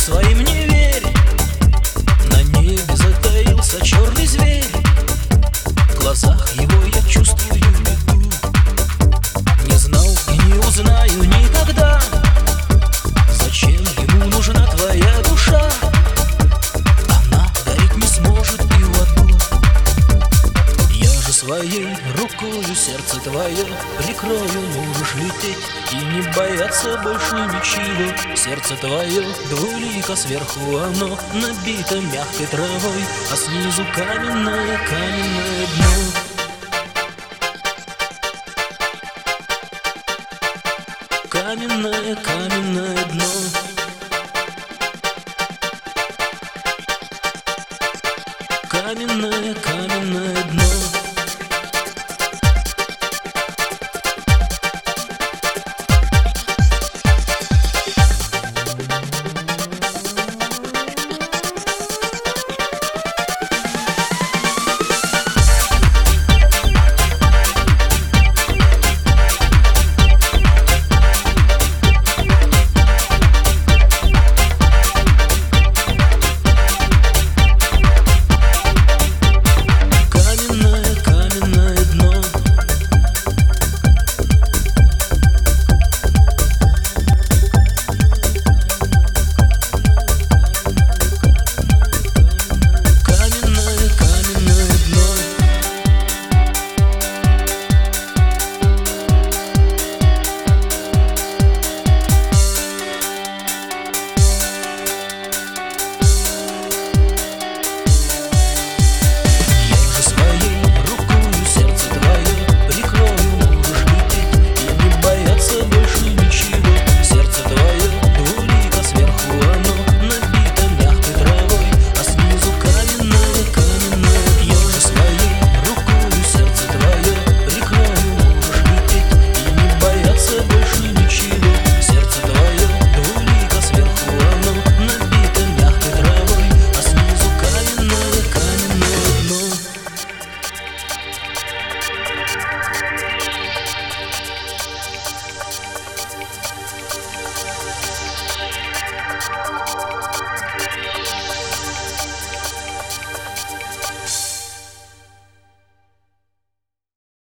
своим не верь. На небе затаился черный зверь. В глазах его я чувствую беду. Не знал и не узнаю никогда, зачем ему нужна твоя душа. Она гореть не сможет и в аду. Я же своей рукою сердце твое прикрою. Можешь лететь и не бояться больше ничего. Сердце твое двулико, сверху оно набито мягкой травой, а снизу каменное, каменное дно. Каменное, каменное дно.